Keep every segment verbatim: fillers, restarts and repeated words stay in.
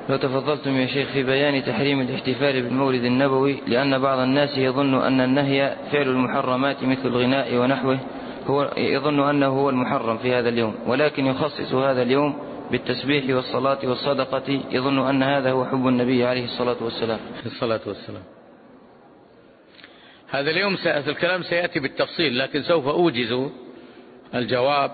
لو تفضلتم يا شيخ في بيان تحريم الاحتفال بالمولد النبوي، لأن بعض الناس يظن أن النهي فعل المحرمات مثل الغناء ونحوه، هو يظن أنه هو المحرم في هذا اليوم، ولكن يخصص هذا اليوم بالتسبيح والصلاة والصدقة، يظن أن هذا هو حب النبي عليه الصلاة والسلام. الصلاة والسلام. هذا اليوم الكلام سيأتي بالتفصيل، لكن سوف أوجز الجواب.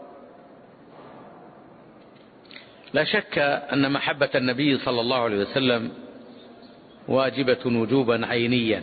لا شك أن محبة النبي صلى الله عليه وسلم واجبة وجوبا عينيا،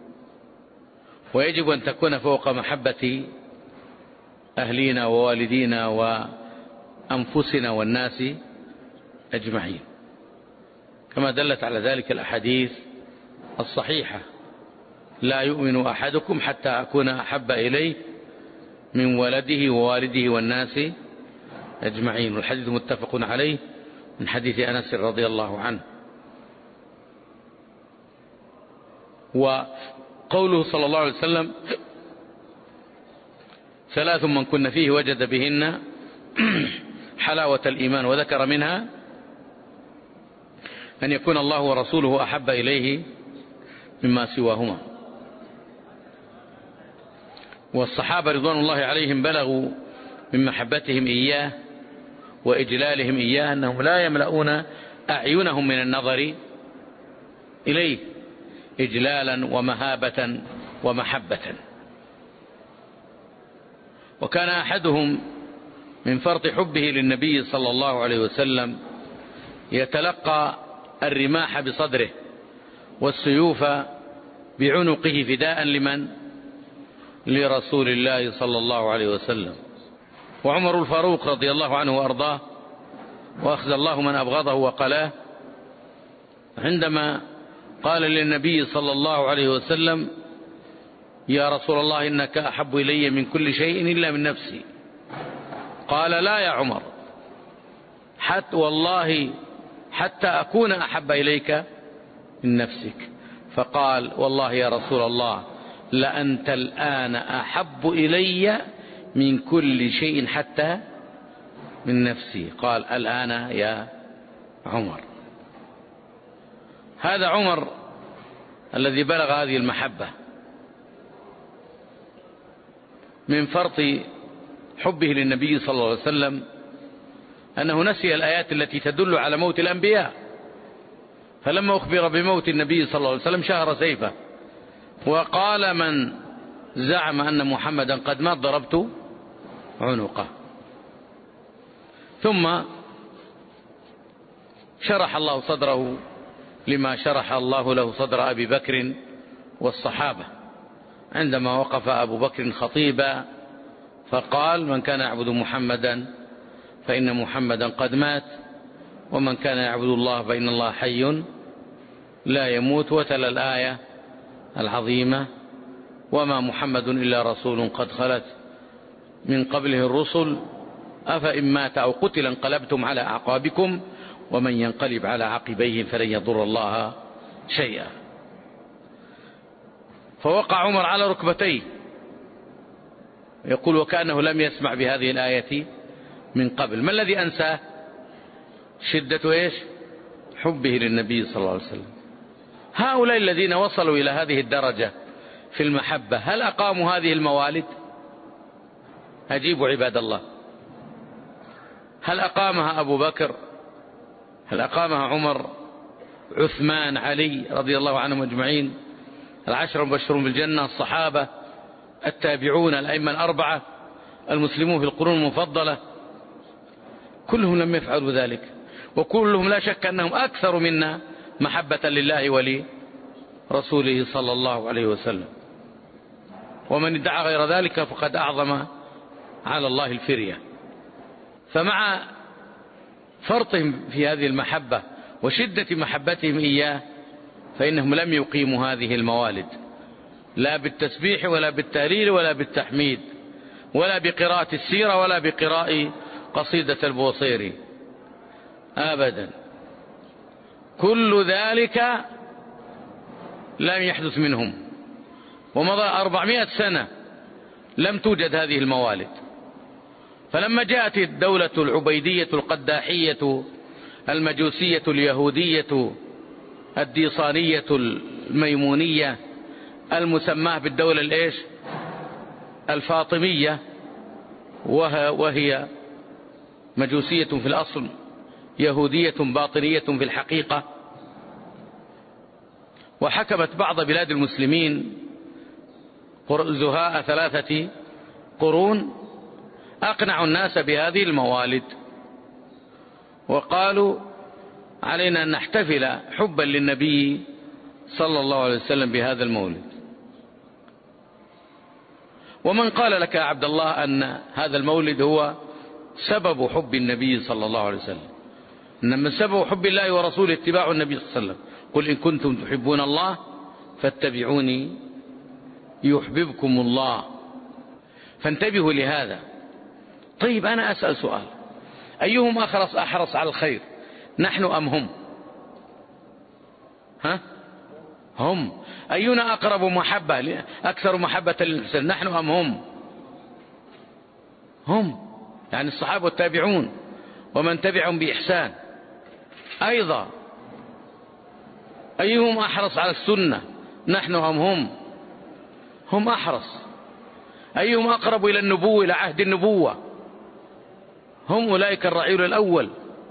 ويجب أن تكون فوق محبة أهلينا ووالدينا وأنفسنا والناس أجمعين، كما دلت على ذلك الأحاديث الصحيحة: لا يؤمن أحدكم حتى أكون أحب إليه من ولده ووالده والناس أجمعين. والحديث متفق عليه من حديث أنس رضي الله عنه. وقوله صلى الله عليه وسلم: ثلاث من كن فيه وجد بهن حلاوة الإيمان، وذكر منها أن يكون الله ورسوله أحب إليه مما سواهما. والصحابة رضوان الله عليهم بلغوا من محبتهم إياه وإجلالهم إياه أنهم لا يملؤون أعينهم من النظر إليه إجلالا ومهابة ومحبة. وكان أحدهم من فرط حبه للنبي صلى الله عليه وسلم يتلقى الرماح بصدره والسيوف بعنقه فداء لمن؟ لرسول الله صلى الله عليه وسلم. وعمر الفاروق رضي الله عنه وأرضاه، وأخذ الله من أبغضه وقلاه، عندما قال للنبي صلى الله عليه وسلم: يا رسول الله إنك أحب إلي من كل شيء إلا من نفسي، قال: لا يا عمر، حتى والله حتى أكون أحب إليك من نفسك. فقال: والله يا رسول الله لأنت الآن أحب إلي من كل شيء حتى من نفسي. قال: الآن يا عمر. هذا عمر الذي بلغ هذه المحبة من فرط حبه للنبي صلى الله عليه وسلم أنه نسي الآيات التي تدل على موت الأنبياء، فلما أخبر بموت النبي صلى الله عليه وسلم شهر سيفه وقال: من زعم أن محمدا قد مات ضربت عنقه. ثم شرح الله صدره لما شرح الله له صدر أبي بكر والصحابة، عندما وقف أبو بكر خطيبا فقال: من كان يعبد محمدا فإن محمدا قد مات، ومن كان يعبد الله فإن الله حي لا يموت. وتلا الآية العظيمة: وما محمد إلا رسول قد خلت من قبله الرسل أفإن مات أو قتل انقلبتم على أعقابكم ومن ينقلب على عقبيه فلن يضر الله شيئا. فوقع عمر على ركبتيه يقول وكأنه لم يسمع بهذه الآية من قبل. ما الذي أنساه؟ شدة إيش؟ حبه للنبي صلى الله عليه وسلم. هؤلاء الذين وصلوا إلى هذه الدرجة في المحبة هل أقاموا هذه الموالد؟ أجيبوا عباد الله. هل أقامها أبو بكر؟ هل أقامها عمر؟ عثمان؟ علي رضي الله عنهم أجمعين؟ العشر المبشرون بالجنة؟ الصحابة؟ التابعون؟ الأئمة الأربعة؟ المسلمون في القرون المفضلة؟ كلهم لم يفعلوا ذلك، وكلهم لا شك أنهم أكثر منا محبة لله ولرسوله صلى الله عليه وسلم. ومن ادعى غير ذلك فقد أعظم على الله الفرية. فمع فرطهم في هذه المحبة وشدة محبتهم إياه فإنهم لم يقيموا هذه الموالد، لا بالتسبيح ولا بالتهليل ولا بالتحميد ولا بقراءة السيرة ولا بقراءة قصيدة البوصيري أبدا. كل ذلك لم يحدث منهم، ومضى أربعمائة سنة لم توجد هذه الموالد. فلما جاءت الدولة العبيدية القداحية المجوسية اليهودية الديصانية الميمونية المسماة بالدولة الإيش الفاطمية، وهي مجوسية في الأصل يهودية باطنية في الحقيقة. وحكمت بعض بلاد المسلمين زهاء ثلاثة قرون، أقنعوا الناس بهذه الموالد وقالوا علينا أن نحتفل حبا للنبي صلى الله عليه وسلم بهذا المولد. ومن قال لك يا عبد الله أن هذا المولد هو سبب حب النبي صلى الله عليه وسلم؟ إنما سبب حب الله ورسوله اتباع النبي صلى الله عليه وسلم. قل إن كنتم تحبون الله فاتبعوني يحببكم الله. فانتبهوا لهذا. طيب أنا أسأل سؤال، أيهم أحرص أحرص على الخير، نحن أم هم؟ ها؟ هم. أينا أقرب محبة أكثر محبة للإنسان، نحن أم هم؟ هم، يعني الصحابة والتابعون ومن تبعهم بإحسان. أيضا أيهم أحرص على السنة، نحن أم هم؟ هم أحرص. أيهم أقرب إلى النبوة، إلى عهد النبوة؟ هم أولئك الرعيل الأول.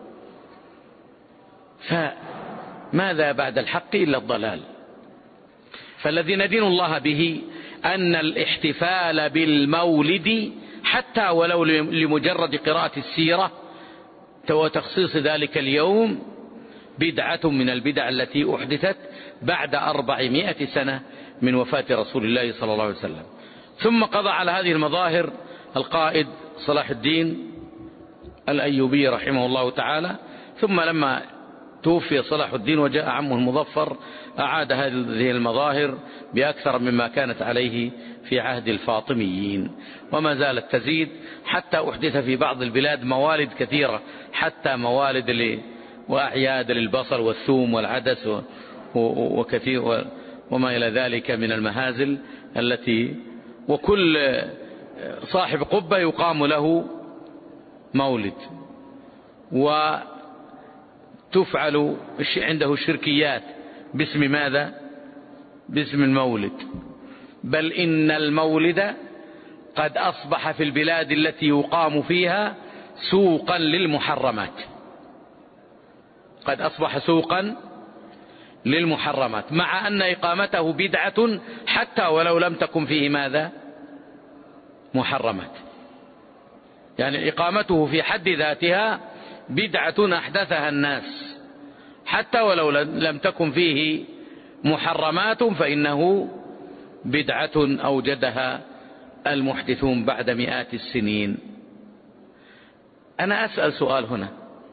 فماذا بعد الحق إلا الضلال؟ فالذي ندين الله به أن الاحتفال بالمولد حتى ولو لمجرد قراءة السيرة وتخصيص ذلك اليوم بدعة من البدع التي أحدثت بعد أربعمائة سنة من وفاة رسول الله صلى الله عليه وسلم. ثم قضى على هذه المظاهر القائد صلاح الدين الأيوبي رحمه الله تعالى. ثم لما توفي صلاح الدين وجاء عمه المظفر أعاد هذه المظاهر بأكثر مما كانت عليه في عهد الفاطميين، وما زالت تزيد حتى أحدث في بعض البلاد موالد كثيرة، حتى موالد وأعياد للبصل والثوم والعدس وكثير وما إلى ذلك من المهازل التي وكل صاحب قبة يقام له مولد، وتفعل عنده الشركيات باسم ماذا؟ باسم المولد. بل إن المولد قد أصبح في البلاد التي يقام فيها سوقا للمحرمات، قد أصبح سوقا للمحرمات، مع أن إقامته بدعة حتى ولو لم تكن فيه ماذا؟ محرمات. يعني إقامته في حد ذاتها بدعة أحدثها الناس حتى ولو لم تكن فيه محرمات، فإنه بدعة أوجدها المحدثون بعد مئات السنين. أنا أسأل سؤال هنا،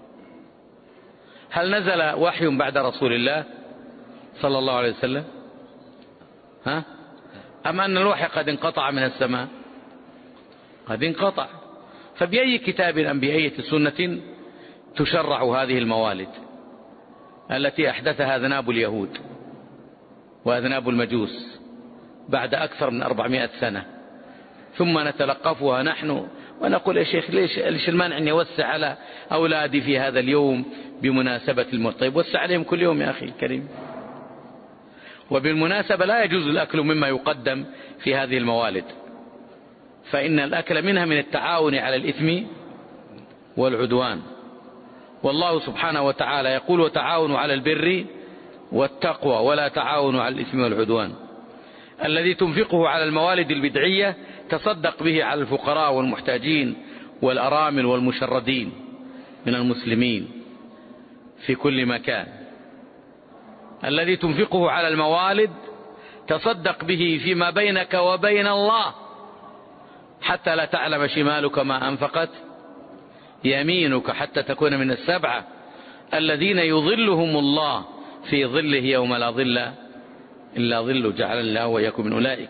هل نزل وحي بعد رسول الله صلى الله عليه وسلم؟ ها؟ أم أن الوحي قد انقطع من السماء؟ قد انقطع. فبأي كتاب أم بأي سنة تشرع هذه الموالد التي أحدثها ذناب اليهود وأذناب المجوس بعد أكثر من أربعمائة سنة، ثم نتلقفها نحن ونقول يا شيخ ليش, ليش المانع أن يوسع على أولادي في هذا اليوم بمناسبة المولد؟ طيب وسع عليهم كل يوم يا أخي الكريم. وبالمناسبة لا يجوز الأكل مما يقدم في هذه الموالد، فإن الأكل منها من التعاون على الإثم والعدوان. والله سبحانه وتعالى يقول وتعاونوا على البر والتقوى ولا تعاونوا على الإثم والعدوان. الذي تنفقه على الموالد البدعية تصدق به على الفقراء والمحتاجين والأرامل والمشردين من المسلمين في كل مكان. الذي تنفقه على الموالد تصدق به فيما بينك وبين الله حتى لا تعلم شمالك ما أنفقت يمينك، حتى تكون من السبعة الذين يظلهم الله في ظله يوم لا ظل إلا ظل جعل الله وإياكم من أولئك.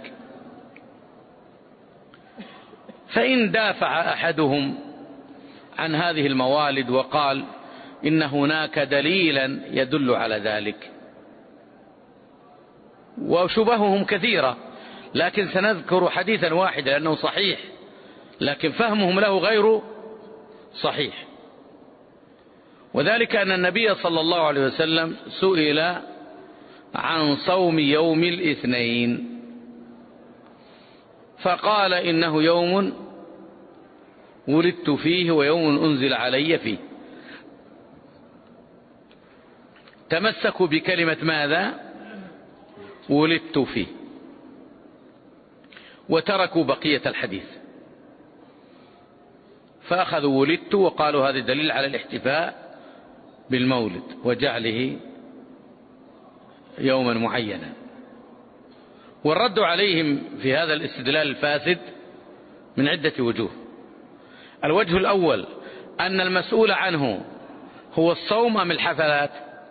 فإن دافع أحدهم عن هذه الموالد وقال إن هناك دليلا يدل على ذلك، وشبههم كثيرة، لكن سنذكر حديثا واحدا لأنه صحيح لكن فهمهم له غير صحيح. وذلك أن النبي صلى الله عليه وسلم سئل عن صوم يوم الاثنين فقال إنه يوم ولدت فيه ويوم أنزل علي فيه. تمسكوا بكلمة ماذا؟ ولدت فيه، وتركوا بقية الحديث، فأخذوا ولدت وقالوا هذا دليل على الاحتفاء بالمولد وجعله يوما معينا. والرد عليهم في هذا الاستدلال الفاسد من عدة وجوه. الوجه الأول أن المسؤول عنه هو الصوم أم الحفلات؟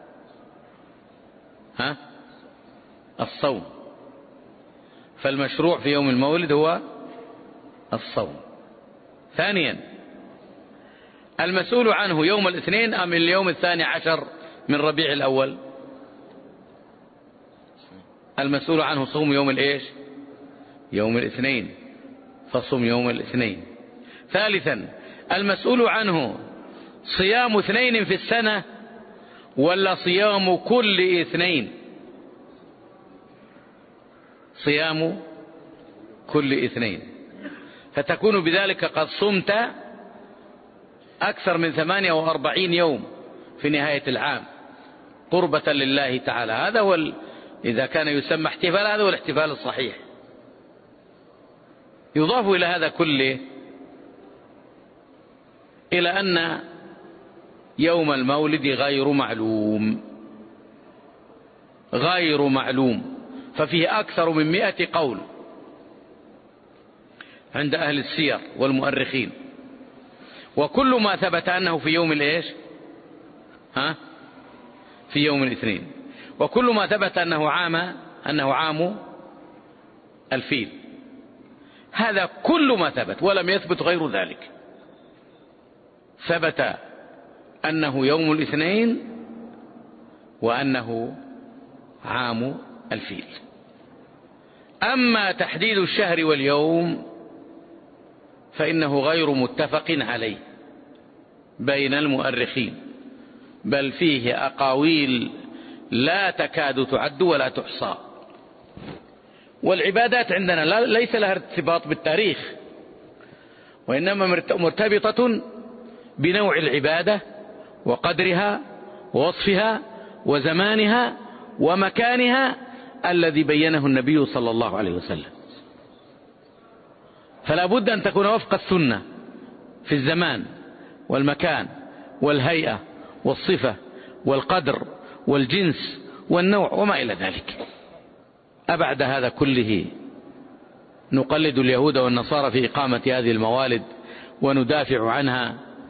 ها؟ الصوم، فالمشروع في يوم المولد هو الصوم. ثانيا المسؤول عنه يوم الاثنين أم اليوم الثاني عشر من ربيع الأول؟ المسؤول عنه صوم يوم الإيش؟ يوم الاثنين، فصوم يوم الاثنين. ثالثا المسؤول عنه صيام اثنين في السنة ولا صيام كل اثنين؟ صيام كل اثنين، فتكون بذلك قد صمت أكثر من ثمانية وأربعين يوم في نهاية العام قربة لله تعالى. هذا هو ال... إذا كان يسمى احتفال هذا هو الاحتفال الصحيح. يضاف إلى هذا كله إلى أن يوم المولد غير معلوم، غير معلوم، ففيه أكثر من مئة قول عند أهل السير والمؤرخين، وكل ما ثبت أنه في يوم الإيش؟ ها؟ في يوم الاثنين، وكل ما ثبت أنه عام أنه عام الفيل. هذا كل ما ثبت، ولم يثبت غير ذلك. ثبت أنه يوم الاثنين وأنه عام الفيل. أما تحديد الشهر واليوم فإنه غير متفق عليه بين المؤرخين، بل فيه أقاويل لا تكاد تعد ولا تحصى. والعبادات عندنا ليس لها ارتباط بالتاريخ، وإنما مرتبطة بنوع العبادة وقدرها ووصفها وزمانها ومكانها الذي بينه النبي صلى الله عليه وسلم. فلا بد أن تكون وفق السنة في الزمان والمكان والهيئة والصفة والقدر والجنس والنوع وما إلى ذلك. أبعد هذا كله نقلد اليهود والنصارى في إقامة هذه الموالد وندافع عنها،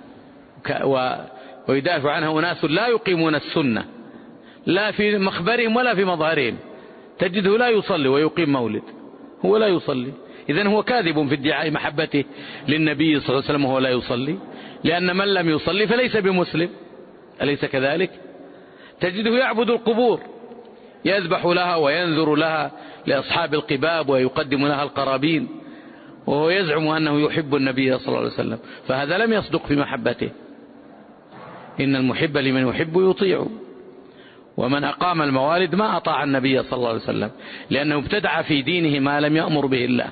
ويدافع عنها أناس لا يقيمون السنة لا في مخبرهم ولا في مظهرهم. تجده لا يصلي ويقيم مولد، هو لا يصلي، إذن هو كاذب في ادعاء محبته للنبي صلى الله عليه وسلم وهو لا يصلي، لأن من لم يصلي فليس بمسلم، أليس كذلك؟ تجده يعبد القبور، يذبح لها وينذر لها لأصحاب القباب ويقدم لها القرابين، وهو يزعم أنه يحب النبي صلى الله عليه وسلم، فهذا لم يصدق في محبته. إن المحب لمن يحب يطيع، ومن أقام الموالد ما أطاع النبي صلى الله عليه وسلم، لأنه ابتدع في دينه ما لم يأمر به الله.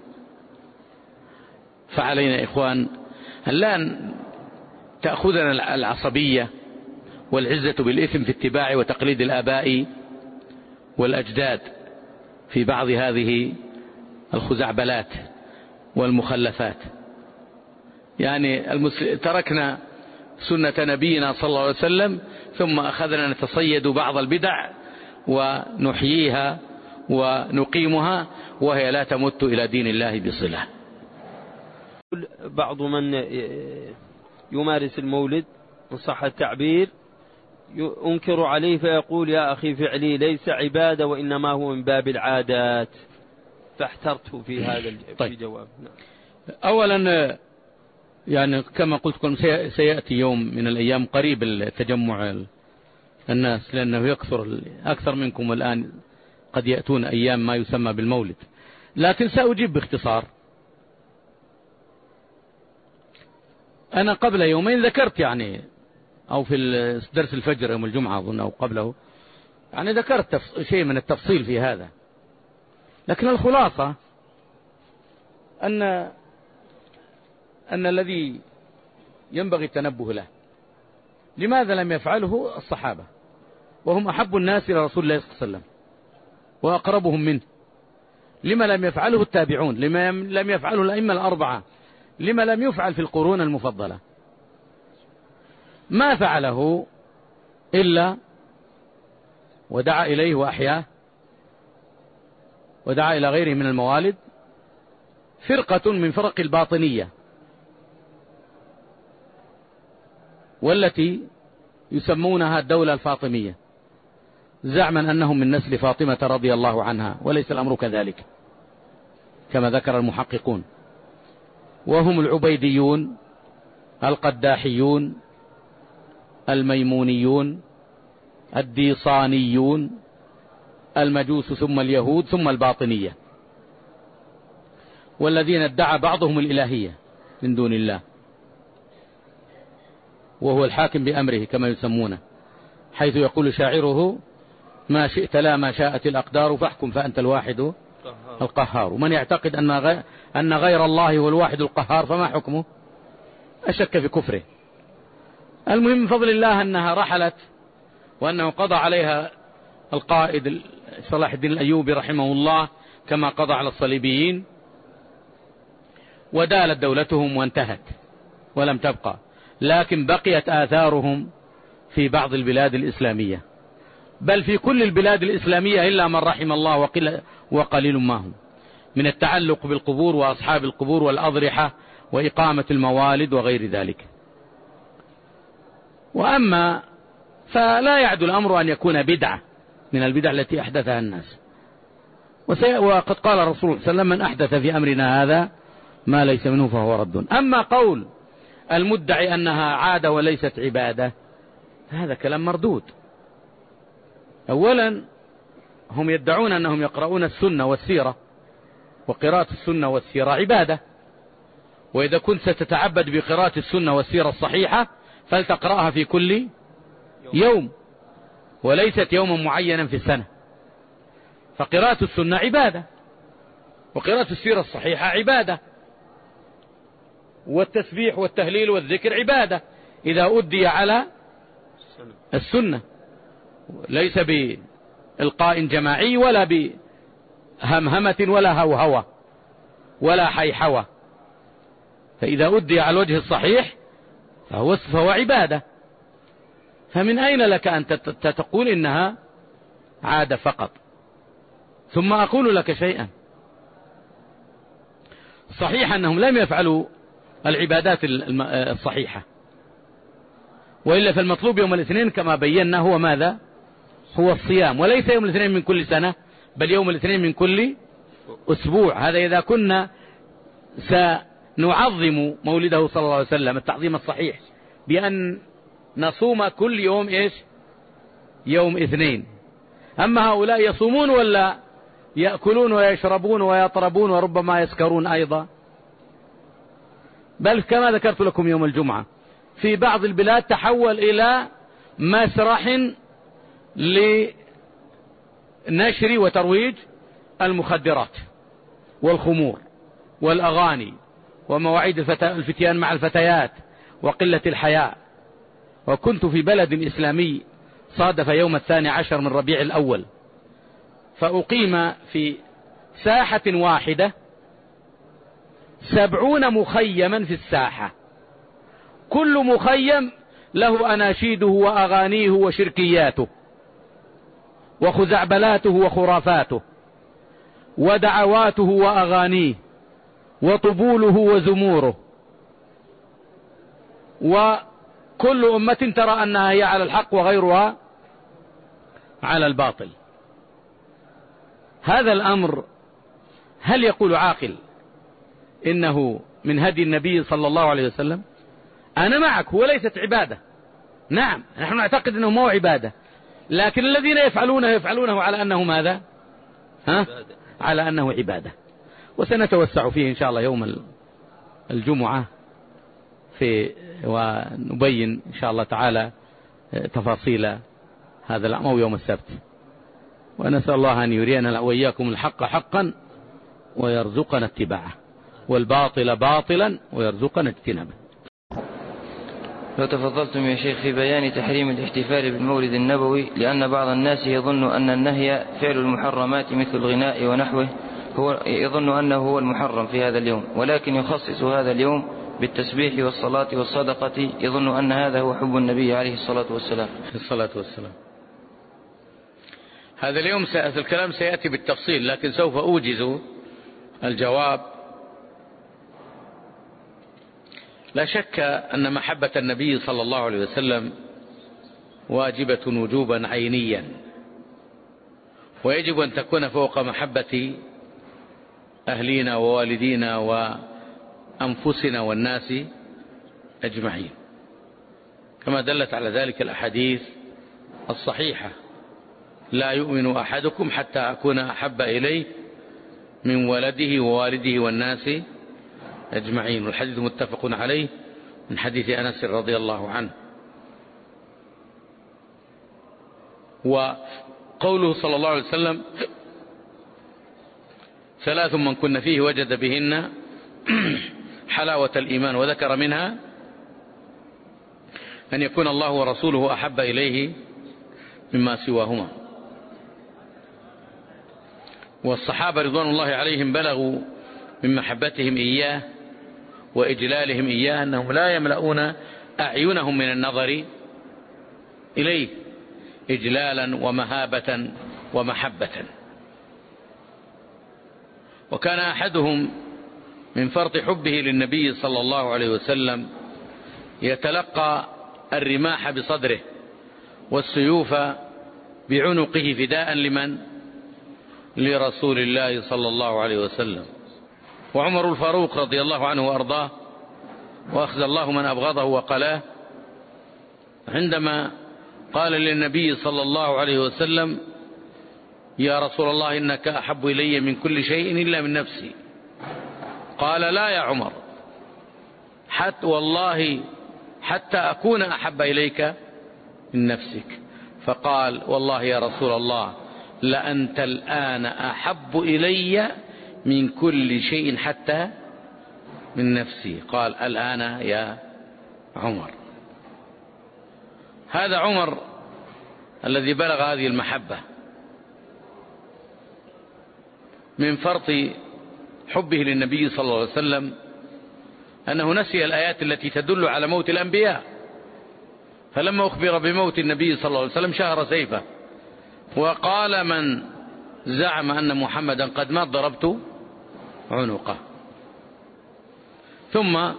فعلينا إخوان أن لا تأخذنا العصبية والعزة بالإثم في اتباع وتقليد الآباء والأجداد في بعض هذه الخزعبلات والمخلفات. يعني تركنا سنة نبينا صلى الله عليه وسلم ثم أخذنا نتصيد بعض البدع ونحييها ونقيمها وهي لا تمت إلى دين الله بصلة. بعض من يمارس المولد إن صح التعبير أنكر عليه فيقول يا أخي فعلي ليس عبادة وإنما هو من باب العادات، فاحترت في هذا طيب. الجواب. أولا يعني كما قلت لكم سيأتي يوم من الأيام قريب التجمع الناس، لأنه يكثر أكثر منكم الآن، قد يأتون أيام ما يسمى بالمولد، لكن سأجيب باختصار. أنا قبل يومين ذكرت يعني أو في درس الفجر يوم الجمعة أظن أو قبله، يعني ذكرت شيء من التفصيل في هذا. لكن الخلاصة أن أن الذي ينبغي التنبه له، لماذا لم يفعله الصحابة وهم أحب الناس إلى رسول الله صلى الله عليه وسلم وأقربهم منه؟ لما لم يفعله التابعون؟ لما لم يفعله الأئمة الأربعة؟ لما لم يفعل في القرون المفضلة؟ ما فعله إلا ودعا إليه وأحياه ودعا إلى غيره من الموالد فرقة من فرق الباطنية، والتي يسمونها الدولة الفاطمية، زعما أنهم من نسل فاطمة رضي الله عنها، وليس الأمر كذلك كما ذكر المحققون. وهم العبيديون، القداحيون، الميمونيون، الديصانيون، المجوس، ثم اليهود، ثم الباطنية، والذين ادعى بعضهم الإلهية من دون الله، وهو الحاكم بأمره كما يسمونه، حيث يقول شاعره: ما شئت لا ما شاءت الأقدار فاحكم فأنت الواحد القهار. من يعتقد أن غير, أن غير الله هو الواحد القهار فما حكمه؟ أشك في كفره. المهم من فضل الله أنها رحلت، وأنه قضى عليها القائد صلاح الدين الأيوبي رحمه الله كما قضى على الصليبيين، ودالت دولتهم وانتهت ولم تبقى، لكن بقيت آثارهم في بعض البلاد الإسلامية، بل في كل البلاد الإسلامية إلا من رحم الله وقليل ما هم، من التعلق بالقبور وأصحاب القبور والأضرحة وإقامة الموالد وغير ذلك. وأما فلا يعد الأمر أن يكون بدعة من البدع التي أحدثها الناس، وقد قال الرسول صلى الله عليه وسلم: من أحدث في أمرنا هذا ما ليس منه فهو رد. أما قول المدعي أنها عادة وليست عبادة، هذا كلام مردود. أولا هم يدعون أنهم يقرؤون السنة والسيرة، وقراءة السنة والسيرة عبادة، وإذا كنت ستتعبد بقراءة السنة والسيرة الصحيحة فلتقرأها في كل يوم وليست يوما معينا في السنة، فقراءة السنة عبادة، وقراءة السيرة الصحيحة عبادة، والتسبيح والتهليل والذكر عبادة إذا أدي على السنة، ليس بإلقاء جماعي ولا بهمهمة ولا هوهوة ولا حيحوة، فإذا أدي على الوجه الصحيح فهو, فهو عبادة. فمن أين لك أن تقول إنها عادة فقط؟ ثم أقول لك شيئا، صحيح أنهم لم يفعلوا العبادات الصحيحة، وإلا فالمطلوب يوم الاثنين كما بينا هو ماذا؟ هو الصيام، وليس يوم الاثنين من كل سنة بل يوم الاثنين من كل أسبوع. هذا إذا كنا سنعظم مولده صلى الله عليه وسلم التعظيم الصحيح بأن نصوم كل يوم إيش؟ يوم اثنين. أما هؤلاء يصومون ولا يأكلون ويشربون ويطربون وربما يسكرون أيضا، بل كما ذكرت لكم يوم الجمعة في بعض البلاد تحول إلى مسرح لنشر وترويج المخدرات والخمور والأغاني ومواعيد الفتيان مع الفتيات وقلة الحياء. وكنت في بلد إسلامي صادف يوم الثاني عشر من ربيع الأول، فأقيم في ساحة واحدة سبعون مخيما في الساحة، كل مخيم له أناشيده وأغانيه وشركياته وخزعبلاته وخرافاته ودعواته وأغانيه وطبوله وزموره، وكل أمة ترى أنها هي على الحق وغيرها على الباطل. هذا الأمر هل يقول عاقل إنه من هدي النبي صلى الله عليه وسلم؟ أنا معك، وليست عبادة، نعم نحن نعتقد أنه مو عبادة، لكن الذين يفعلونه يفعلونه على أنه ماذا؟ ها؟ على أنه عبادة. وسنتوسع فيه إن شاء الله يوم الجمعة في ونبين إن شاء الله تعالى تفاصيل هذا الأمر يوم السبت. ونسأل الله أن يرينا وإياكم الحق حقا ويرزقنا اتباعه، والباطل باطلا ويرزقنا اجتنابه. لو تفضلتم يا شيخ في بيان تحريم الاحتفال بالمولد النبوي، لأن بعض الناس يظن أن النهي فعل المحرمات مثل الغناء ونحوه، هو يظن أنه هو المحرم في هذا اليوم، ولكن يخصص هذا اليوم بالتسبيح والصلاة والصدقة، يظن أن هذا هو حب النبي عليه الصلاة والسلام. الصلاة والسلام. هذا اليوم هذا الكلام سيأتي بالتفصيل، لكن سوف أوجز الجواب. لا شك أن محبة النبي صلى الله عليه وسلم واجبة وجوبا عينيا، ويجب أن تكون فوق محبة أهلينا ووالدينا وأنفسنا والناس أجمعين، كما دلت على ذلك الأحاديث الصحيحة: لا يؤمن أحدكم حتى أكون أحب إليه من ولده ووالده والناس أجمعين. والحديث متفق عليه من حديث أنس رضي الله عنه. وقوله صلى الله عليه وسلم: ثلاث من كن فيه وجد بهن حلاوة الإيمان، وذكر منها أن يكون الله ورسوله أحب إليه مما سواهما. والصحابة رضوان الله عليهم بلغوا من محبتهم إياه وإجلالهم إياه أنهم لا يملؤون أعينهم من النظر إليه إجلالا ومهابة ومحبة. وكان أحدهم من فرط حبه للنبي صلى الله عليه وسلم يتلقى الرماح بصدره والسيوف بعنقه فداء لمن؟ لرسول الله صلى الله عليه وسلم. وعمر الفاروق رضي الله عنه وأرضاه، وأخذ الله من أبغضه وقلاه، عندما قال للنبي صلى الله عليه وسلم: يا رسول الله إنك أحب إلي من كل شيء إلا من نفسي، قال: لا يا عمر، حتى والله حتى أكون أحب إليك من نفسك. فقال: والله يا رسول الله لأنت الآن أحب إلي من كل شيء حتى من نفسي. قال: الآن يا عمر. هذا عمر الذي بلغ هذه المحبة من فرط حبه للنبي صلى الله عليه وسلم أنه نسي الآيات التي تدل على موت الأنبياء، فلما أخبر بموت النبي صلى الله عليه وسلم شهر سيفه وقال: من زعم أن محمدا قد مات ضربت عنقه. ثم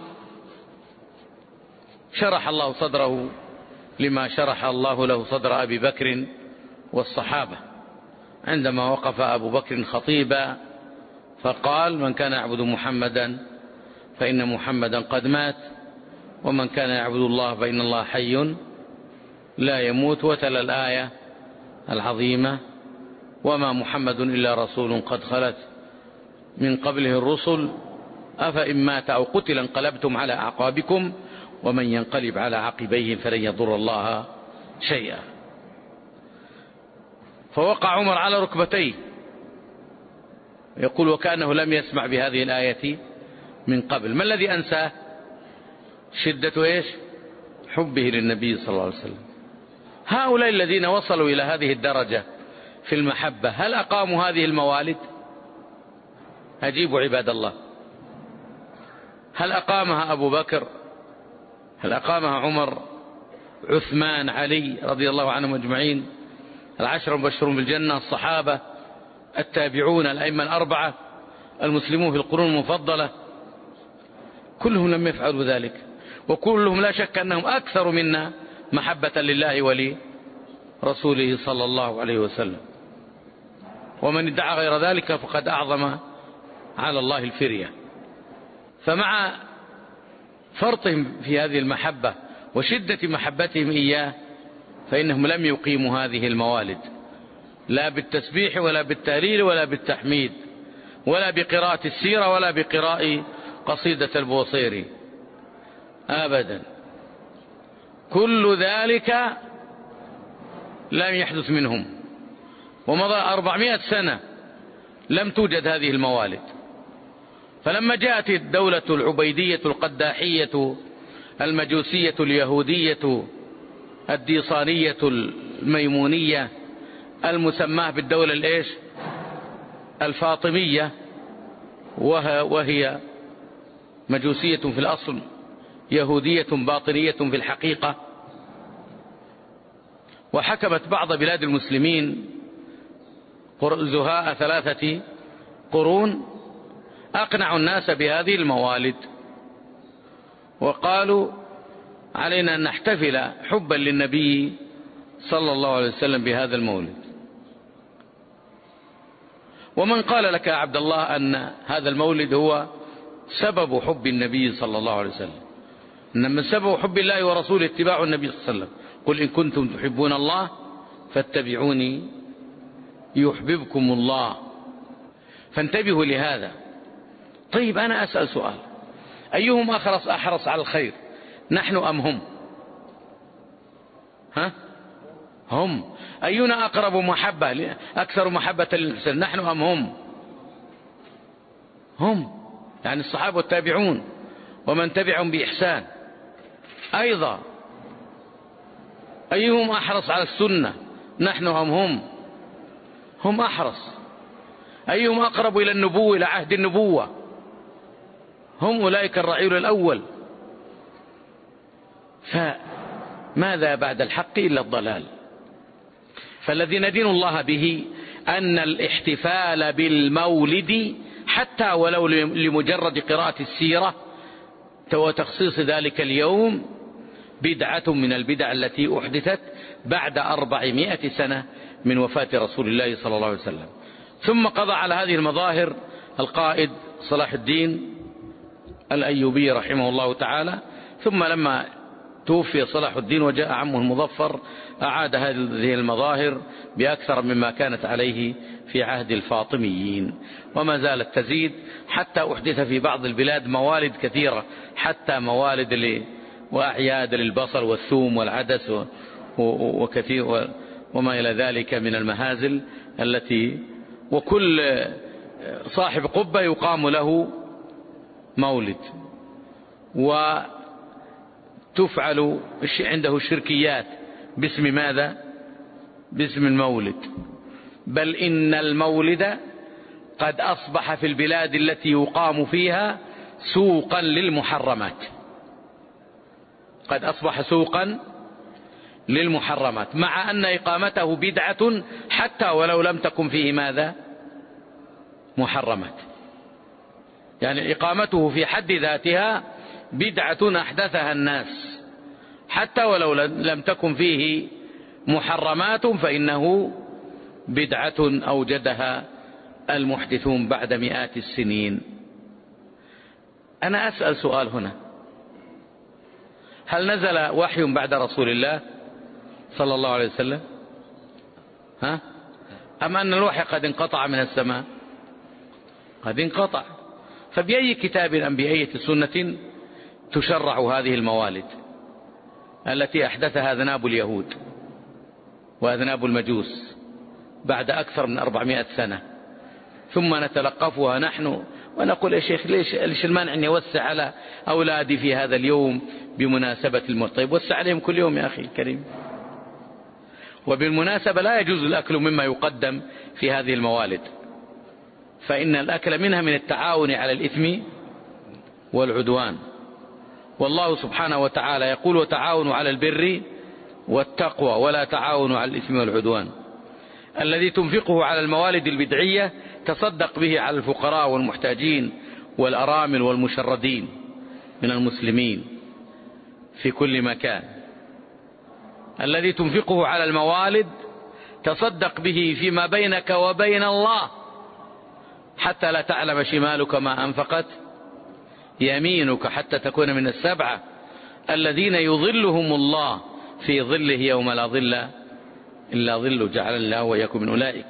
شرح الله صدره لما شرح الله له صدر أبي بكر والصحابة، عندما وقف أبو بكر خطيبا فقال: من كان يعبد محمدا فإن محمدا قد مات، ومن كان يعبد الله فإن الله حي لا يموت. وتلا الآية العظيمة: وما محمد إلا رسول قد خلت من قبله الرسل أفإن مات أو قتل انقلبتم على أعقابكم ومن ينقلب على عقبيه فلن يضر الله شيئا. فوقع عمر على ركبتيه يقول وكأنه لم يسمع بهذه الآية من قبل. ما الذي أنساه؟ شدة إيش؟ حبه للنبي صلى الله عليه وسلم. هؤلاء الذين وصلوا إلى هذه الدرجة في المحبة هل أقاموا هذه الموالد؟ أجيبوا عباد الله. هل أقامها أبو بكر؟ هل أقامها عمر؟ عثمان؟ علي رضي الله عنهم أجمعين؟ العشر المبشرون بالجنة؟ الصحابة؟ التابعون؟ الأئمة الأربعة؟ المسلمون في القرون المفضلة؟ كلهم لم يفعلوا ذلك، وكلهم لا شك أنهم أكثر منا محبة لله ولرسوله صلى الله عليه وسلم. ومن ادعى غير ذلك فقد أعظم على الله الفرية. فمع فرطهم في هذه المحبة وشدة محبتهم إياه فإنهم لم يقيموا هذه الموالد، لا بالتسبيح ولا بالتهليل ولا بالتحميد ولا بقراءة السيرة ولا بقراءة قصيدة البوصيري أبدا. كل ذلك لم يحدث منهم، ومضى أربعمائة سنة لم توجد هذه الموالد. فلما جاءت الدولة العبيدية القداحية المجوسية اليهودية الديصانية الميمونية المسماة بالدولة الإيش الفاطمية، وهي مجوسية في الأصل يهودية باطنية في الحقيقة، وحكمت بعض بلاد المسلمين زهاء ثلاثة قرون، أقنعوا الناس بهذه الموالد وقالوا علينا أن نحتفل حبا للنبي صلى الله عليه وسلم بهذا المولد. ومن قال لك يا عبد الله أن هذا المولد هو سبب حب النبي صلى الله عليه وسلم؟ إنما سبب حب الله ورسوله اتباع النبي صلى الله عليه وسلم. قل إن كنتم تحبون الله فاتبعوني يحببكم الله. فانتبهوا لهذا. طيب أنا أسأل سؤال، أيهم أحرص أحرص على الخير، نحن أم هم؟ ها؟ هم. أينا أقرب محبة أكثر محبة للإنسان، نحن أم هم؟ هم، يعني الصحابة والتابعون ومن تبعهم بإحسان. أيضا أيهم أحرص على السنة، نحن أم هم؟ هم أحرص. أيهم أقرب إلى النبوة، إلى عهد النبوة؟ هم أولئك الرعيل الأول. فماذا بعد الحق إلا الضلال؟ فالذي ندين الله به أن الاحتفال بالمولد حتى ولو لمجرد قراءة السيرة وتخصيص ذلك اليوم بدعة من البدع التي أحدثت بعد أربعمائة سنة من وفاة رسول الله صلى الله عليه وسلم. ثم قضى على هذه المظاهر القائد صلاح الدين الأيوبي رحمه الله تعالى. ثم لما توفي صلاح الدين وجاء عمه المظفر أعاد هذه المظاهر بأكثر مما كانت عليه في عهد الفاطميين، وما زالت تزيد حتى أحدث في بعض البلاد موالد كثيرة، حتى موالد وأعياد للبصل والثوم والعدس وكثير وما إلى ذلك من المهازل التي وكل صاحب قبة يقام له مولد، وتفعل عنده الشركيات باسم ماذا؟ باسم المولد. بل إن المولد قد أصبح في البلاد التي يقام فيها سوقا للمحرمات، قد أصبح سوقا للمحرمات، مع أن إقامته بدعة حتى ولو لم تكن فيه ماذا؟ محرمات. يعني إقامته في حد ذاتها بدعة أحدثها الناس حتى ولو لم تكن فيه محرمات، فإنه بدعة أوجدها المحدثون بعد مئات السنين. أنا أسأل سؤال هنا، هل نزل وحي بعد رسول الله صلى الله عليه وسلم؟ ها؟ أم أن الوحي قد انقطع من السماء؟ قد انقطع. فبأي كتاب أم بأي سنة تشرع هذه الموالد التي أحدثها ذناب اليهود وأذناب المجوس بعد أكثر من أربعمائة سنة، ثم نتلقفها نحن ونقول يا شيخ ليش, ليش المانع أن يوسع على أولادي في هذا اليوم بمناسبة المولد؟ طيب وسع عليهم كل يوم يا أخي الكريم. وبالمناسبة لا يجوز الأكل مما يقدم في هذه الموالد، فإن الأكل منها من التعاون على الإثم والعدوان، والله سبحانه وتعالى يقول وتعاونوا على البر والتقوى ولا تعاونوا على الإثم والعدوان. الذي تنفقه على الموالد البدعية تصدق به على الفقراء والمحتاجين والأرامل والمشردين من المسلمين في كل مكان. الذي تنفقه على الموالد تصدق به فيما بينك وبين الله حتى لا تعلم شمالك ما أنفقت يمينك، حتى تكون من السبعة الذين يظلهم الله في ظله يوم لا ظل إلا ظل، جعل الله وإياكم من أولئك.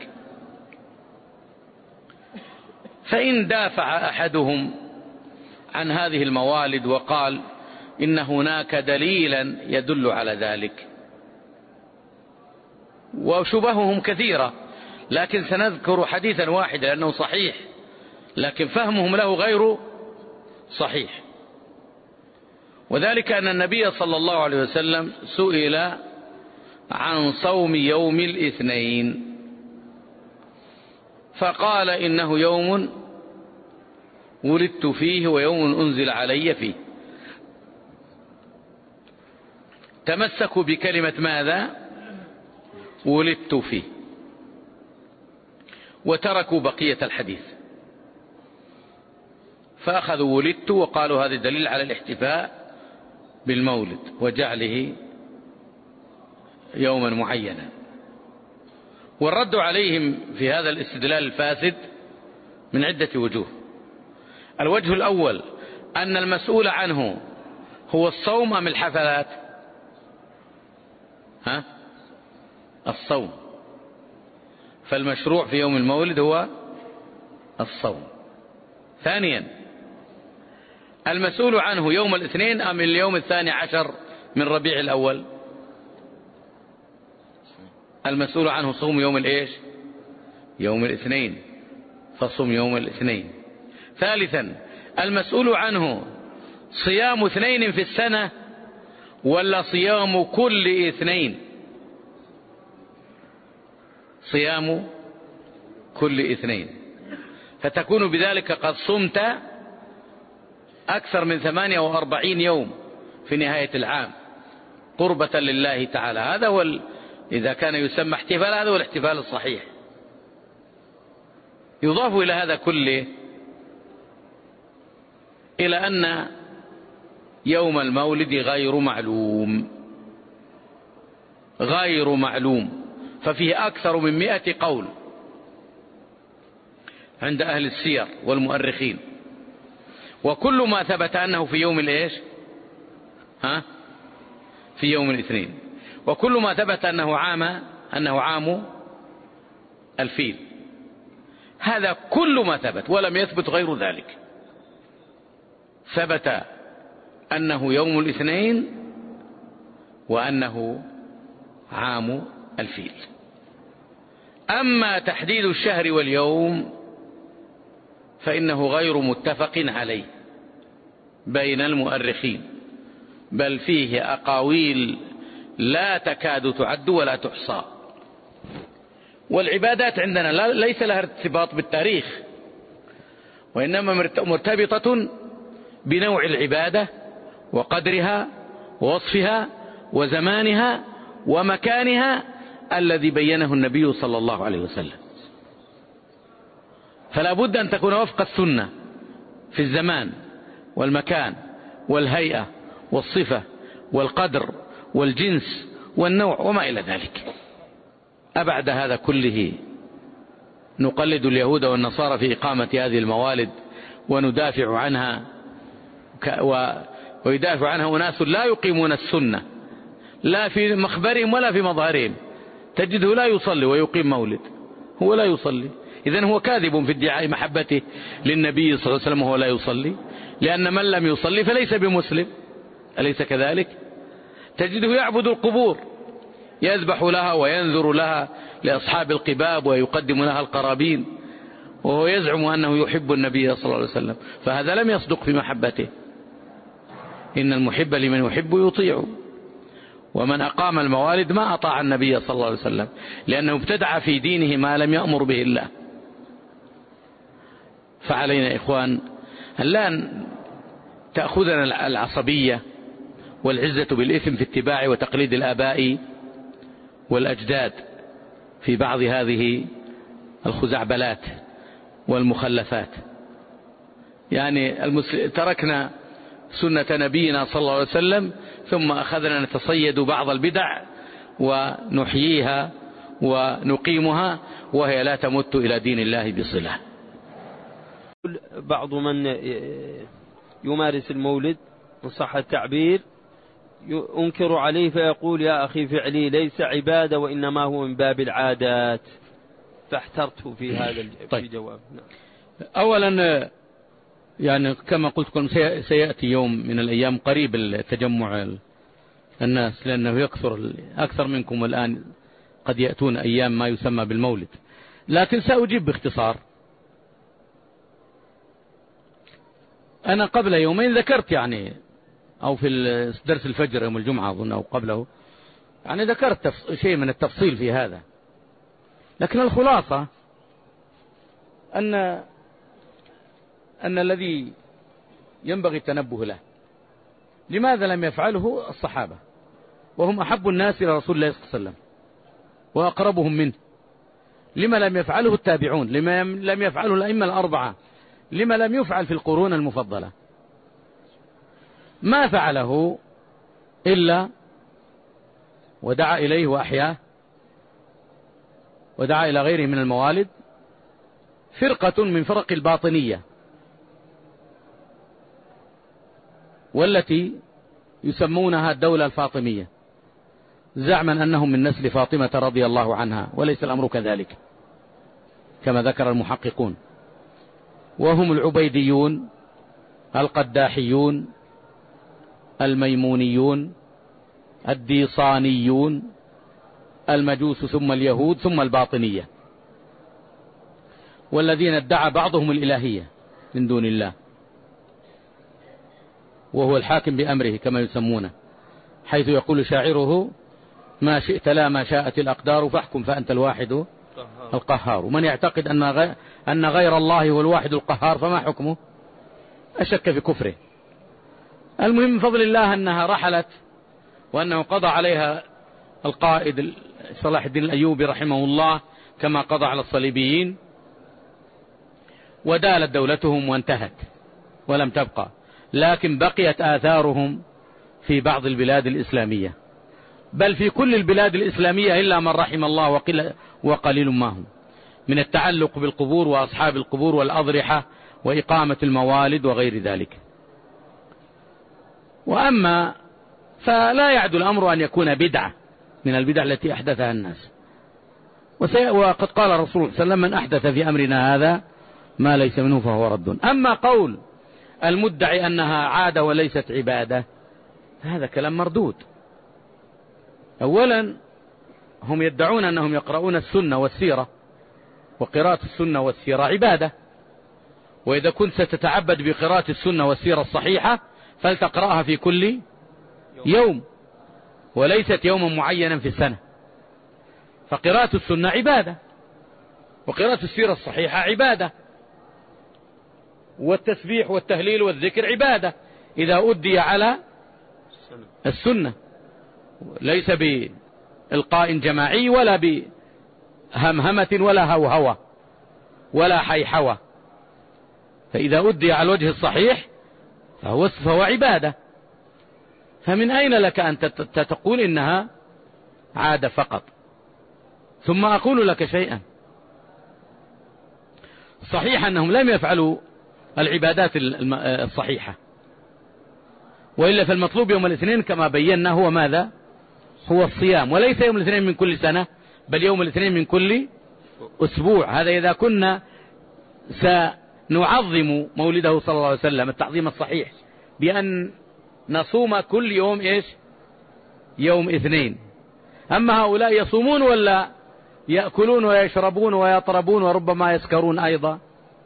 فإن دافع أحدهم عن هذه الموالد وقال إن هناك دليلا يدل على ذلك، وشبههم كثيرة، لكن سنذكر حديثا واحدا لأنه صحيح، لكن فهمهم له غير صحيح. وذلك أن النبي صلى الله عليه وسلم سئل عن صوم يوم الاثنين فقال إنه يوم ولدت فيه ويوم أنزل علي فيه. تمسكوا بكلمة ماذا؟ ولدت فيه، وتركوا بقية الحديث، فأخذوا ولدت وقالوا هذا دليل على الاحتفاء بالمولد وجعله يوما معينا. والرد عليهم في هذا الاستدلال الفاسد من عدة وجوه. الوجه الأول أن المسؤول عنه هو الصوم أم الحفلات؟ ها؟ الصوم، فالمشروع في يوم المولد هو الصوم. ثانيا المسؤول عنه يوم الاثنين أم اليوم الثاني عشر من ربيع الأول؟ المسؤول عنه صوم يوم الإيش؟ يوم الاثنين، فصوم يوم الاثنين. ثالثا المسؤول عنه صيام اثنين في السنة ولا صيام كل اثنين؟ صيام كل اثنين، فتكون بذلك قد صمت أكثر من ثمانية وأربعين يوم في نهاية العام قربة لله تعالى. هذا هو ال... إذا كان يسمى احتفال هذا هو الاحتفال الصحيح. يضاف إلى هذا كله إلى أن يوم المولد غير معلوم، غير معلوم، ففيه أكثر من مئة قول عند أهل السير والمؤرخين، وكل ما ثبت أنه في يوم الإيش؟ ها؟ في يوم الاثنين، وكل ما ثبت أنه عام أنه عام الفيل. هذا كل ما ثبت، ولم يثبت غير ذلك. ثبت أنه يوم الاثنين وأنه عام الفيل. أما تحديد الشهر واليوم فإنه غير متفق عليه بين المؤرخين، بل فيه أقاويل لا تكاد تعد ولا تحصى. والعبادات عندنا ليس لها ارتباط بالتاريخ، وإنما مرتبطة بنوع العبادة وقدرها ووصفها وزمانها ومكانها الذي بينه النبي صلى الله عليه وسلم. فلا بد أن تكون وفق السنة في الزمان والمكان والهيئة والصفة والقدر والجنس والنوع وما إلى ذلك. أبعد هذا كله نقلد اليهود والنصارى في إقامة هذه الموالد وندافع عنها، ويدافع عنها أناس لا يقيمون السنة لا في مخبرهم ولا في مظهرهم. تجده لا يصلي ويقيم مولد، هو لا يصلي، إذن هو كاذب في ادعاء محبته للنبي صلى الله عليه وسلم وهو لا يصلي، لأن من لم يصلي فليس بمسلم، أليس كذلك؟ تجده يعبد القبور، يذبح لها وينذر لها لأصحاب القباب ويقدم لها القرابين، وهو يزعم أنه يحب النبي صلى الله عليه وسلم، فهذا لم يصدق في محبته. إن المحب لمن يحب يطيع، ومن أقام الموالد ما أطاع النبي صلى الله عليه وسلم، لأنه ابتدع في دينه ما لم يأمر به الله. فعلينا إخوان أن لا تأخذنا العصبية والعزة بالإثم في اتباع وتقليد الآباء والأجداد في بعض هذه الخزعبلات والمخلفات. يعني تركنا سنة نبينا صلى الله عليه وسلم ثم أخذنا نتصيد بعض البدع ونحييها ونقيمها وهي لا تمت إلى دين الله بصلة. بعض من يمارس المولد إن صح التعبير ينكر عليه فيقول يا أخي فعلي ليس عبادة وإنما هو من باب العادات، فاحترت في هذا طيب. الجواب. أولا يعني كما قلت لكم سيأتي يوم من الأيام قريب التجمع الناس، لأنه يكثر أكثر منكم الآن قد يأتون أيام ما يسمى بالمولد، لكن سأجيب باختصار. أنا قبل يومين ذكرت يعني، أو في درس الفجر يوم الجمعة أظن أو قبله، يعني ذكرت شيء من التفصيل في هذا، لكن الخلاصة أن أن الذي ينبغي التنبه له، لماذا لم يفعله الصحابة وهم أحب الناس إلى رسول الله صلى الله عليه وسلم وأقربهم منه؟ لما لم يفعله التابعون؟ لما لم يفعله الأئمة الأربعة؟ لما لم يفعل في القرون المفضلة؟ ما فعله إلا ودعا إليه وأحياه ودعا إلى غيره من الموالد فرقة من فرق الباطنية، والتي يسمونها الدولة الفاطمية، زعما أنهم من نسل فاطمة رضي الله عنها، وليس الأمر كذلك كما ذكر المحققون، وهم العبيديون القداحيون الميمونيون الديصانيون المجوس ثم اليهود ثم الباطنية، والذين ادعى بعضهم الإلهية من دون الله، وهو الحاكم بأمره كما يسمونه، حيث يقول شاعره: ما شئت لا ما شاءت الأقدار فاحكم فأنت الواحد القهار. من يعتقد أن أن غير الله هو الواحد القهار فما حكمه؟ أشك في كفره. المهم من فضل الله أنها رحلت، وأنه قضى عليها القائد صلاح الدين الأيوبي رحمه الله كما قضى على الصليبيين، ودالت دولتهم وانتهت ولم تبقى، لكن بقيت آثارهم في بعض البلاد الإسلامية، بل في كل البلاد الإسلامية إلا من رحم الله وقليل ما هم، من التعلق بالقبور وأصحاب القبور والأضرحة وإقامة الموالد وغير ذلك. وأما فلا يعد الأمر أن يكون بدعة من البدع التي أحدثها الناس، وقد قال الرسول صلى الله عليه وسلم: من أحدث في أمرنا هذا ما ليس منه فهو رد. أما قول المدعي أنها عادة وليست عبادة، هذا كلام مردود. أولا هم يدعون أنهم يقرؤون السنة والسيرة، وقراءة السنة والسيرة عبادة، وإذا كنت ستتعبد بقراءة السنة والسيرة الصحيحة فلتقرأها في كل يوم وليست يوما معينا في السنة، فقراءة السنة عبادة، وقراءة السيرة الصحيحة عبادة، والتسبيح والتهليل والذكر عبادة إذا أدي على السنة، ليس بإلقاء جماعي ولا بهمهمة ولا هوهوة ولا حيحوة، فإذا أدي على الوجه الصحيح فهو, فهو عبادة. فمن أين لك أن تقول إنها عادة فقط؟ ثم أقول لك شيئا، صحيح أنهم لم يفعلوا العبادات الصحيحة، وإلا فالمطلوب يوم الاثنين كما بينا هو ماذا؟ هو الصيام، وليس يوم الاثنين من كل سنة بل يوم الاثنين من كل أسبوع. هذا إذا كنا سنعظم مولده صلى الله عليه وسلم التعظيم الصحيح بأن نصوم كل يوم إيش؟ يوم اثنين. أما هؤلاء يصومون ولا يأكلون ويشربون ويطربون وربما يسكرون أيضا؟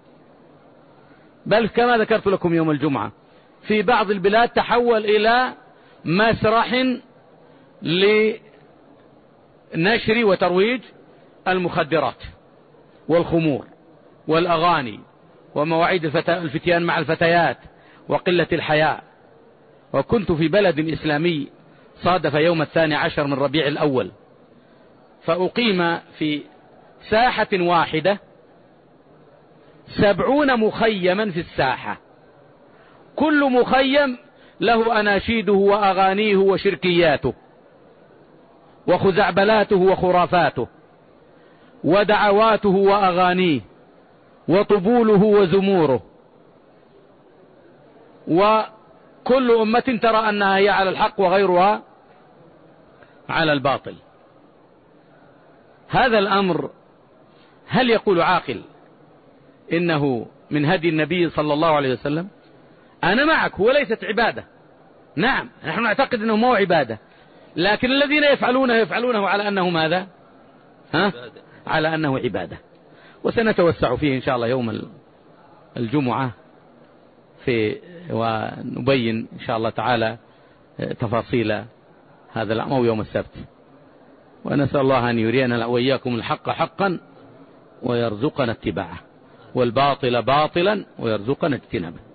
بل كما ذكرت لكم يوم الجمعة في بعض البلاد تحول إلى مسرح لنشر وترويج المخدرات والخمور والأغاني ومواعيد الفتيان مع الفتيات وقلة الحياء. وكنت في بلد إسلامي صادف يوم الثاني عشر من ربيع الأول، فأقيم في ساحة واحدة سبعون مخيما في الساحة، كل مخيم له أناشيده وأغانيه وشركياته وخزعبلاته وخرافاته ودعواته وأغانيه وطبوله وزموره، وكل أمة ترى أنها هي على الحق وغيرها على الباطل. هذا الأمر هل يقول عاقل إنه من هدي النبي صلى الله عليه وسلم؟ أنا معك، وليست عبادة، نعم نحن نعتقد أنه مو عبادة، لكن الذين يفعلونه يفعلونه على أنه ماذا؟ ها على أنه عبادة. وسنتوسع فيه إن شاء الله يوم الجمعة في ونبين إن شاء الله تعالى تفاصيل هذا الأمر يوم السبت. ونسأل الله أن يرينا وإياكم الحق حقا ويرزقنا اتباعه والباطل باطلا ويرزقنا اجتنابه.